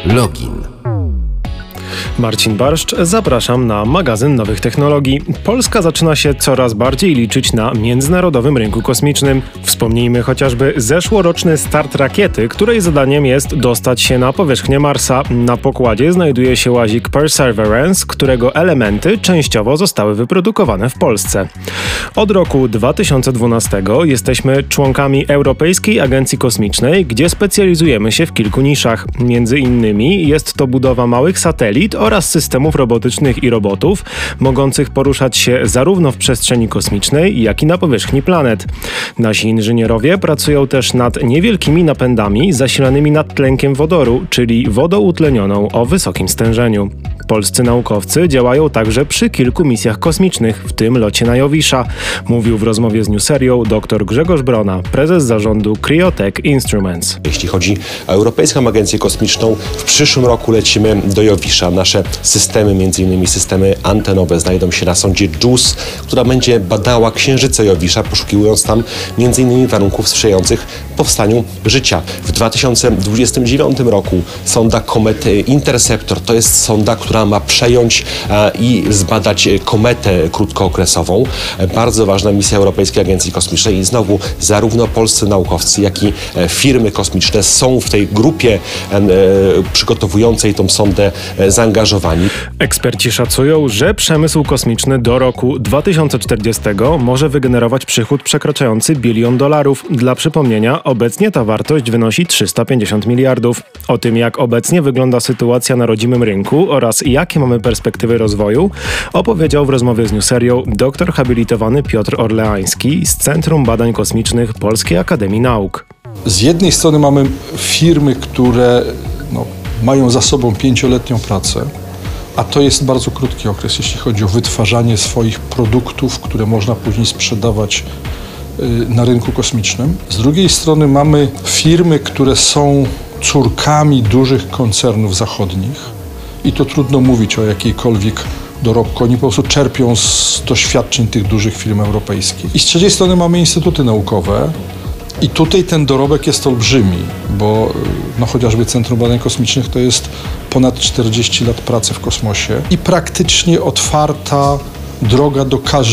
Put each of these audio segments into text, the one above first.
Login. Marcin Barszcz, zapraszam na magazyn nowych technologii. Polska zaczyna się coraz bardziej liczyć na międzynarodowym rynku kosmicznym. Wspomnijmy chociażby zeszłoroczny start rakiety, której zadaniem jest dostać się na powierzchnię Marsa. Na pokładzie znajduje się łazik Perseverance, którego elementy częściowo zostały wyprodukowane w Polsce. Od roku 2012 jesteśmy członkami Europejskiej Agencji Kosmicznej, gdzie specjalizujemy się w kilku niszach. Między innymi jest to budowa małych satelit oraz systemów robotycznych i robotów, mogących poruszać się zarówno w przestrzeni kosmicznej, jak i na powierzchni planet. Nasi inżynierowie pracują też nad niewielkimi napędami zasilanymi nadtlenkiem wodoru, czyli wodą utlenioną o wysokim stężeniu. Polscy naukowcy działają także przy kilku misjach kosmicznych, w tym locie na Jowisza, mówił w rozmowie z Newserią dr Grzegorz Brona, prezes zarządu Cryotech Instruments. Jeśli chodzi o Europejską Agencję Kosmiczną, w przyszłym roku lecimy do Jowisza. Nasze systemy, m.in. systemy antenowe, znajdą się na sondzie JUICE, która będzie badała księżyce Jowisza, poszukując tam m.in. warunków sprzyjających powstaniu życia. W 2029 roku sonda komety Interceptor, to jest sonda, która ma przejąć i zbadać kometę krótkookresową. Bardzo ważna misja Europejskiej Agencji Kosmicznej i znowu zarówno polscy naukowcy, jak i firmy kosmiczne są w tej grupie przygotowującej tą sondę zaangażowani. Eksperci szacują, że przemysł kosmiczny do roku 2040 może wygenerować przychód przekraczający $1 bilion. Dla przypomnienia, obecnie ta wartość wynosi 350 miliardów. O tym, jak obecnie wygląda sytuacja na rodzimym rynku oraz jakie mamy perspektywy rozwoju, opowiedział w rozmowie z Newserią doktor habilitowany Piotr Orleański z Centrum Badań Kosmicznych Polskiej Akademii Nauk. Z jednej strony mamy firmy, które mają za sobą 5-letnią pracę, a to jest bardzo krótki okres, jeśli chodzi o wytwarzanie swoich produktów, które można później sprzedawać na rynku kosmicznym. Z drugiej strony mamy firmy, które są córkami dużych koncernów zachodnich i to trudno mówić o jakiejkolwiek dorobku. Oni po prostu czerpią z doświadczeń tych dużych firm europejskich. I z trzeciej strony mamy instytuty naukowe i tutaj ten dorobek jest olbrzymi, bo chociażby Centrum Badań Kosmicznych to jest ponad 40 lat pracy w kosmosie i praktycznie otwarta droga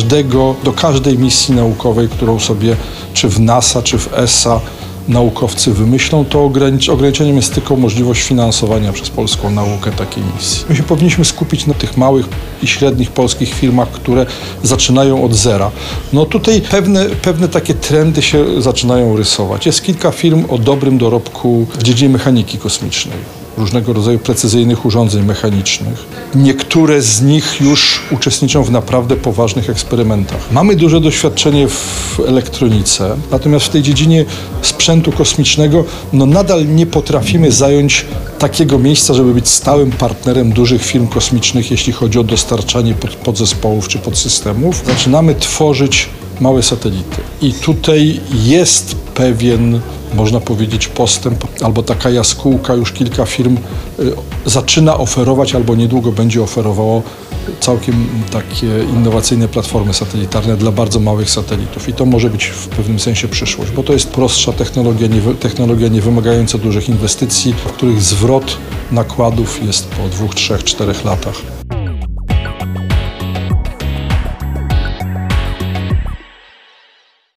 do każdej misji naukowej, którą sobie czy w NASA, czy w ESA naukowcy wymyślą, to ograniczeniem jest tylko możliwość finansowania przez polską naukę takiej misji. My się powinniśmy skupić na tych małych i średnich polskich firmach, które zaczynają od zera. Tutaj pewne takie trendy się zaczynają rysować. Jest kilka firm o dobrym dorobku w dziedzinie mechaniki kosmicznej, różnego rodzaju precyzyjnych urządzeń mechanicznych. Niektóre z nich już uczestniczą w naprawdę poważnych eksperymentach. Mamy duże doświadczenie w elektronice, natomiast w tej dziedzinie sprzętu kosmicznego nadal nie potrafimy zająć takiego miejsca, żeby być stałym partnerem dużych firm kosmicznych, jeśli chodzi o dostarczanie podzespołów czy podsystemów. Zaczynamy tworzyć małe satelity. I tutaj jest pewien, można powiedzieć, postęp, albo taka jaskółka, już kilka firm zaczyna oferować, albo niedługo będzie oferowało całkiem takie innowacyjne platformy satelitarne dla bardzo małych satelitów. I to może być w pewnym sensie przyszłość, bo to jest prostsza technologia nie wymagająca dużych inwestycji, w których zwrot nakładów jest po 2, 3, 4 latach.